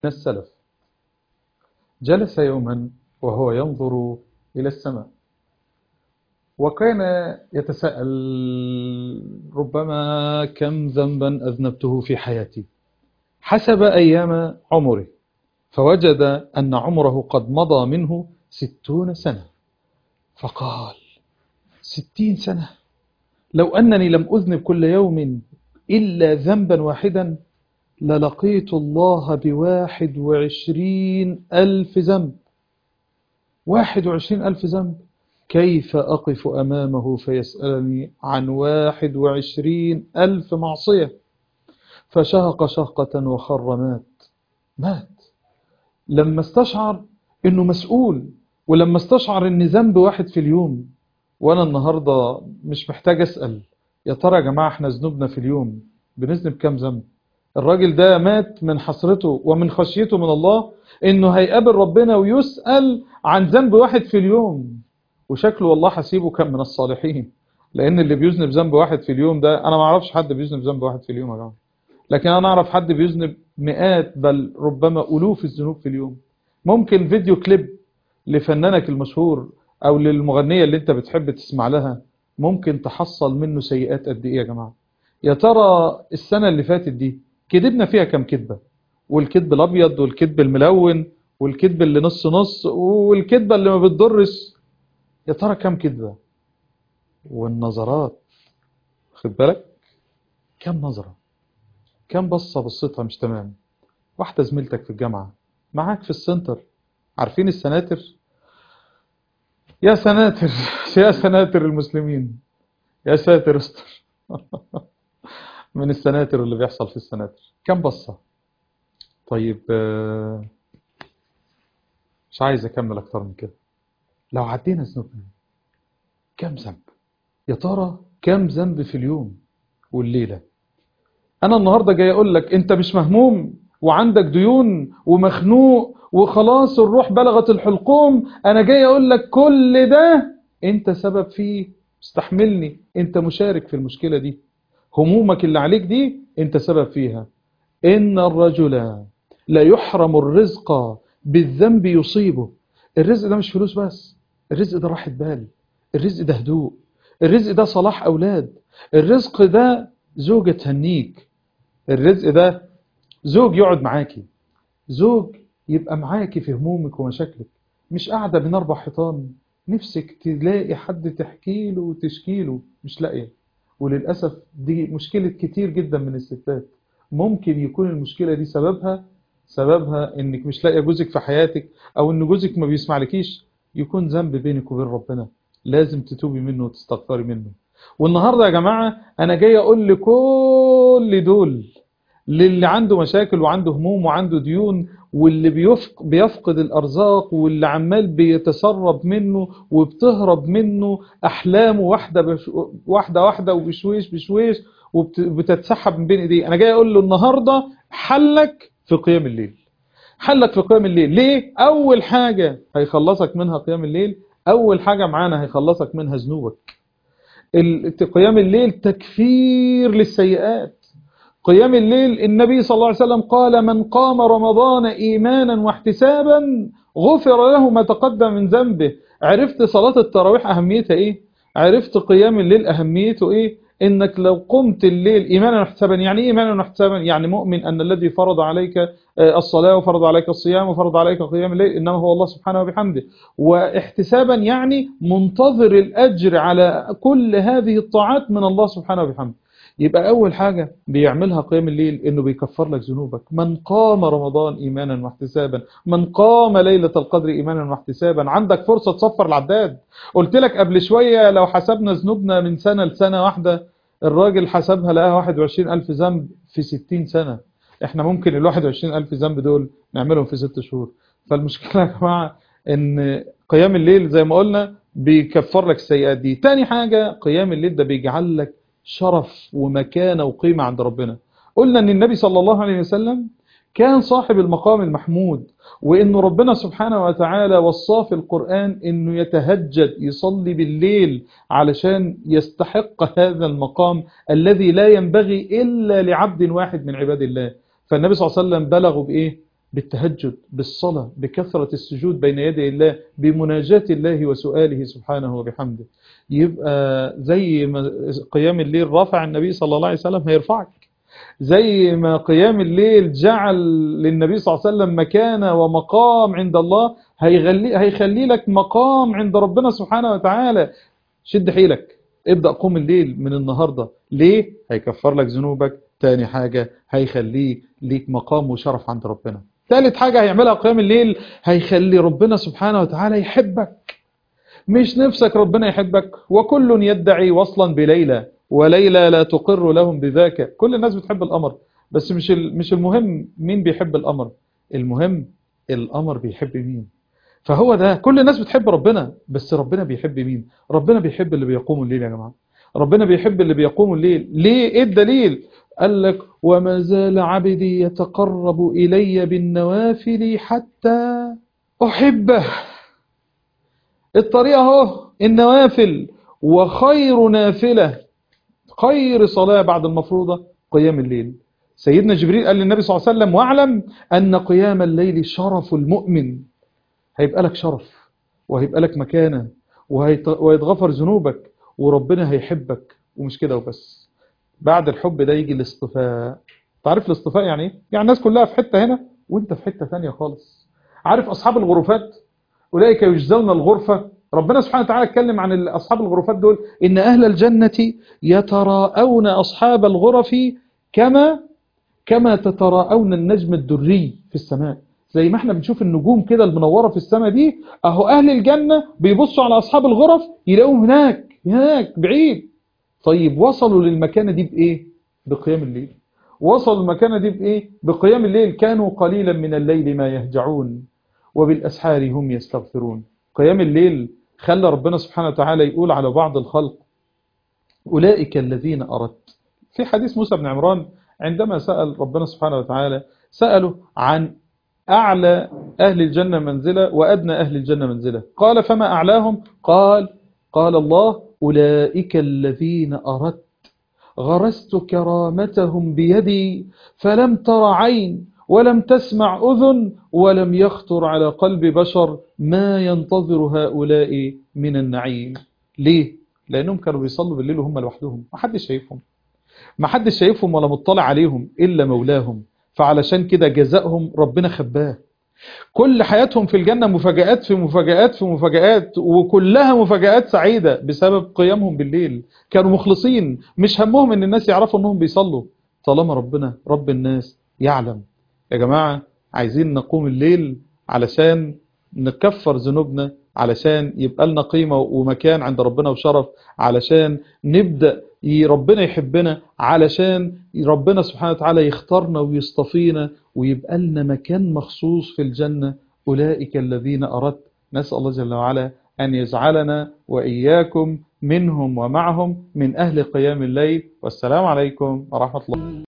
من السلف جلس يوما وهو ينظر إلى السماء، وكان يتساءل ربما كم ذنبا أذنبته في حياتي، حسب أيام عمره، فوجد أن عمره قد مضى منه 60 سنة، فقال 60 سنة، لو أنني لم أذنب كل يوم إلا ذنبا واحدا للقيت الله ب21,000 ذنب. 21,000 ذنب، كيف أقف أمامه فيسألني عن 21,000 معصية؟ فشهق شهقة وخر مات لما استشعر أنه مسؤول، ولما استشعر أن ذنب واحد في اليوم. وأنا النهاردة مش محتاج أسأل يا ترى يا جماعة احنا ذنوبنا في اليوم بنذنب كام ذنب؟ الراجل ده مات من حسرته ومن خشيته من الله انه هيقابل ربنا ويسأل عن ذنب واحد في اليوم، وشكله والله حسيبه كان من الصالحين، لان اللي بيذنب ذنب واحد في اليوم ده، انا ما اعرفش حد بيذنب ذنب واحد في اليوم يا جماعه، لكن انا اعرف حد بيذنب مئات بل ربما الوف الذنوب في اليوم. ممكن فيديو كليب لفنانك المشهور او للمغنيه اللي انت بتحب تسمع لها ممكن تحصل منه سيئات قد ايه يا جماعه؟ يا ترى السنه اللي فاتت دي كدبنا فيها كم كدبة؟ والكدب الأبيض والكدب الملون والكدب اللي نص نص والكدبة اللي ما بتضرش، يا ترى كم كدبة؟ والنظرات، خد بالك كم نظرة، كم بصة بصتها مش تمام. واحدة زميلتك في الجامعة معاك في السنتر، عارفين السناتر؟ يا سناتر يا سناتر المسلمين، يا ساتر استر من السناتر اللي بيحصل في السناتر، كم بصة؟ طيب مش عايز أكمل أكتر من كده. لو عدينا ذنوبنا كم ذنب؟ يا ترى كم ذنب في اليوم والليلة؟ أنا النهاردة جاي أقول لك أنت مش مهموم وعندك ديون ومخنوق وخلاص الروح بلغت الحلقوم، أنا جاي أقول لك كل ده أنت سبب فيه، استحملني، أنت مشارك في المشكلة دي، همومك اللي عليك دي أنت سبب فيها. إن الرجل لا يحرم الرزق بالذنب يصيبه. الرزق ده مش فلوس بس، الرزق ده راحة بال، الرزق ده هدوء، الرزق ده صلاح أولاد، الرزق ده زوجة تهنيك، الرزق ده زوج يقعد معاكي، زوج يبقى معاكي في همومك ومشاكلك، مش قاعدة بين 4 حيطان نفسك تلاقي حد تحكي له وتشكي له مش لاقيه. وللأسف دي مشكلة كتير جدا من الستات. ممكن يكون المشكلة دي سببها انك مش لاقيه جوزك في حياتك، او ان جوزك ما بيسمعلكيش، يكون ذنب بينك وبين ربنا لازم تتوبي منه وتستغفري منه. والنهاردة يا جماعة أنا جاي أقول لكل دول، للي عنده مشاكل وعنده هموم وعنده ديون، واللي بيفقد الأرزاق، واللي عمال بيتسرب منه وبتهرب منه أحلامه واحدة واحدة وبشويش بشويش وبتتسحب من بين إيديه. أنا جاي أقول له النهاردة حلك في قيام الليل، حلك في قيام الليل. ليه؟ أول حاجة هيخلصك منها قيام الليل، أول حاجة معانا هيخلصك منها ذنوبك. قيام الليل تكفير للسيئات. قيام الليل النبي صلى الله عليه وسلم قال من قام رمضان إيمانا واحتسابا غفر له ما تقدم من ذنبه. عرفت صلاة التراويح أهميتها إيه؟ عرفت قيام الليل أهميته إيه؟ إنك لو قمت الليل إيمانا واحتسابا. يعني إيه إيمانا واحتسابا؟ يعني مؤمن أن الذي فرض عليك الصلاة وفرض عليك الصيام وفرض عليك قيام الليل إنما هو الله سبحانه وبحمده. واحتسابا يعني منتظر الأجر على كل هذه الطاعات من الله سبحانه وبحمده. يبقى أول حاجة بيعملها قيام الليل إنه بيكفر لك ذنوبك. من قام رمضان إيمانا واحتسابا، من قام ليلة القدر إيمانا واحتسابا. عندك فرصة تصفر العداد. قلت لك قبل شوية لو حسبنا ذنوبنا من سنة لسنة واحدة، الراجل حسبها لقاها 21,000 ذنب في 60 سنة. احنا ممكن ال 21,000 ذنب دول نعملهم في 6 شهور. فالمشكلة يا جماعة إن قيام الليل زي ما قلنا بيكفر لك السيئات دي. تاني حاجة قيام الليل ده بيجعل لك شرف ومكانة وقيمة عند ربنا. قلنا ان النبي صلى الله عليه وسلم كان صاحب المقام المحمود، وانه ربنا سبحانه وتعالى وصاه في القرآن انه يتهجد يصلي بالليل علشان يستحق هذا المقام الذي لا ينبغي الا لعبد واحد من عباد الله. فالنبي صلى الله عليه وسلم بلغوا بايه؟ بالتهجد، بالصلاة، بكثرة السجود بين يدي الله، بمناجاة الله وسؤاله سبحانه وبحمده، يبقى زي ما قيام الليل رفع النبي صلى الله عليه وسلم هيرفعك، زي ما قيام الليل جعل للنبي صلى الله عليه وسلم مكانة ومقام عند الله، هيخلي لك مقام عند ربنا سبحانه وتعالى. شد حيلك، ابدأ قوم الليل من النهاردة. ليه؟ هيكفر لك ذنوبك. تاني حاجة هيخليه ليك مقام وشرف عند ربنا. ثالث حاجة هيعملها قيام الليل، هيخلي ربنا سبحانه وتعالى يحبك. مش نفسك ربنا يحبك؟ وكل يدعي وصلا بليلى وليلى لا تقر لهم بذاك. كل الناس بتحب القمر، بس مش المهم مين بيحب القمر، المهم القمر بيحب مين. فهو ده، كل الناس بتحب ربنا، بس ربنا بيحب مين؟ ربنا بيحب اللي بيقوم الليل يا جماعة. ربنا بيحب اللي بيقوم الليل. ليه؟ ايه الدليل؟ قال لك وما زال عبدي يتقرب إلي بالنوافل حتى أحبه. الطريقة اهو النوافل. وخير نافلة، خير صلاة بعد المفروضة قيام الليل. سيدنا جبريل قال للنبي صلى الله عليه وسلم واعلم أن قيام الليل شرف المؤمن. هيبقى لك شرف، وهيبقى لك مكانة، وهيتغفر ذنوبك، وربنا هيحبك. ومش كده وبس، بعد الحب ده يجي الاصطفاء. تعرف الاصطفاء يعني ايه؟ يعني الناس كلها في حتة هنا وانت في حتة ثانيه خالص. عارف أصحاب الغرفات؟ أولئك يجزون الغرفة. ربنا سبحانه وتعالى اتكلم عن أصحاب الغرفات دول إن أهل الجنة يتراءون أصحاب الغرف كما تتراءون النجم الدري في السماء. زي ما احنا بنشوف النجوم كده المنورة في السماء دي، اهو أهل الجنة بيبصوا على أصحاب الغرف يلاقوهم هناك بعيد. طيب وصلوا للمكانة دي بإيه؟ بقيام الليل. وصلوا المكانة دي بإيه؟ بقيام الليل. كانوا قليلا من الليل ما يهجعون وبالأسحار هم يستغفرون. قيام الليل خلى ربنا سبحانه وتعالى يقول على بعض الخلق أولئك الذين أردت. في حديث موسى بن عمران عندما سأل ربنا سبحانه وتعالى، سأله عن أعلى أهل الجنة منزلة وأدنى أهل الجنة منزلة. قال فما أعلاهم؟ قال الله أولئك الذين أردت غرست كرامتهم بيدي فلم تر عين ولم تسمع أذن ولم يخطر على قلب بشر ما ينتظر هؤلاء من النعيم. ليه؟ لأنهم كانوا بيصلوا بالليل وهم لوحدهم، ما حدش شايفهم ولا مطلع عليهم إلا مولاهم. فعلشان كده جزائهم ربنا خباه. كل حياتهم في الجنة مفاجآت في مفاجآت في مفاجآت، وكلها مفاجآت سعيدة بسبب قيامهم بالليل. كانوا مخلصين، مش همهم ان الناس يعرفوا انهم بيصلوا، طالما ربنا رب الناس يعلم. يا جماعة عايزين نقوم الليل علشان نكفر ذنوبنا، علشان يبقى لنا قيمة ومكان عند ربنا وشرف، علشان نبدأ ربنا يحبنا، علشان ربنا سبحانه وتعالى يختارنا ويصطفينا ويبقى لنا مكان مخصوص في الجنة. أولئك الذين أردت. نسأل الله جل وعلا أن يجعلنا وإياكم منهم ومعهم من أهل قيام الليل. والسلام عليكم ورحمة الله.